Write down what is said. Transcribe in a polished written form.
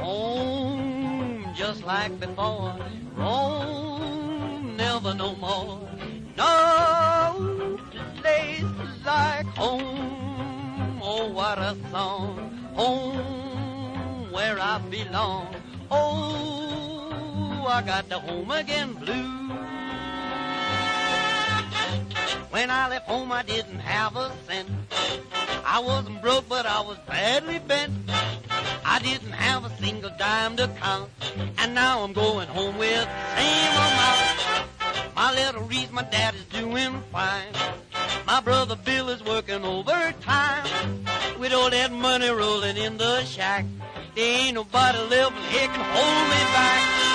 home just like before. Roam, never no more. No place like home. Oh, what a song. Home where I belong. Oh, I got the home again blues. When I left home, I didn't have a cent. I wasn't broke, but I was badly bent. I didn't have a single dime to count, and now I'm going home with the same amount. My little Reese, my dad is doing fine. My brother Bill is working overtime. With all that money rolling in the shack, there ain't nobody left that can hold me back.